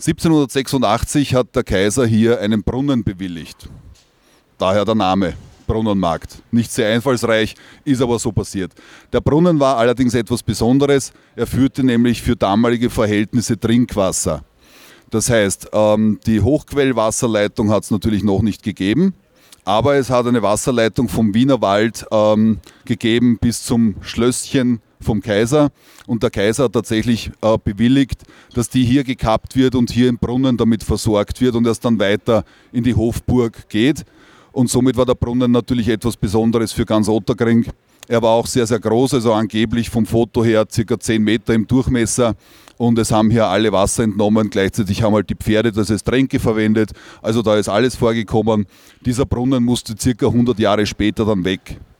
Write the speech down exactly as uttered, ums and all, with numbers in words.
siebzehnhundertsechsundachtzig hat der Kaiser hier einen Brunnen bewilligt. Daher der Name Brunnenmarkt. Nicht sehr einfallsreich, ist aber so passiert. Der Brunnen war allerdings etwas Besonderes. Er führte nämlich für damalige Verhältnisse Trinkwasser. Das heißt, die Hochquellwasserleitung hat es natürlich noch nicht gegeben, aber es hat eine Wasserleitung vom Wienerwald ähm, gegeben bis zum Schlösschen vom Kaiser. Und der Kaiser hat tatsächlich äh, bewilligt, dass die hier gekappt wird und hier im Brunnen damit versorgt wird und erst dann weiter in die Hofburg geht. Und somit war der Brunnen natürlich etwas Besonderes für ganz Otterkring. Er war auch sehr, sehr groß, also angeblich vom Foto her circa zehn Meter im Durchmesser. Und es haben hier alle Wasser entnommen. Gleichzeitig haben halt die Pferde das als Tränke verwendet. Also da ist alles vorgekommen. Dieser Brunnen musste circa hundert Jahre später dann weg.